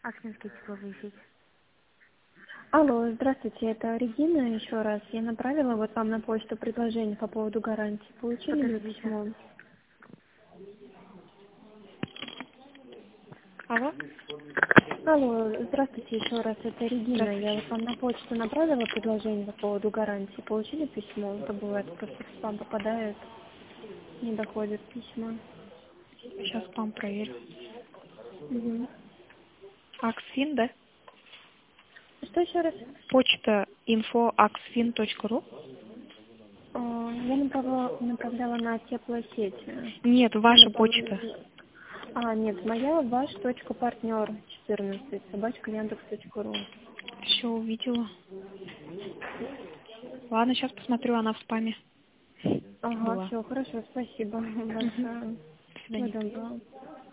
Аксинский тепловой сеть. Алло, здравствуйте, это Регина еще раз. Я направила вот вам на почту предложение по поводу гарантии. Получили ли Подождите. письмо? Алло? Алло, здравствуйте еще раз, это Регина. Я вот Здравствуйте. вам на почту направила предложение по поводу гарантии. Получили письмо? Это бывает, просто в спам попадает, не доходит письма. Сейчас спам проверю. Угу. Аксфин, да? Что еще раз? Почта info@axfin.ru. Я направляла на теплосеть. Нет, Мне ваша там... почта. Нет, моя ваш.партнер 14, @яндекс.ру. Все увидела. Ладно, сейчас посмотрю, она в спаме Ага, была. все, хорошо, спасибо Мгм. большое. До Всего свидания. доброго.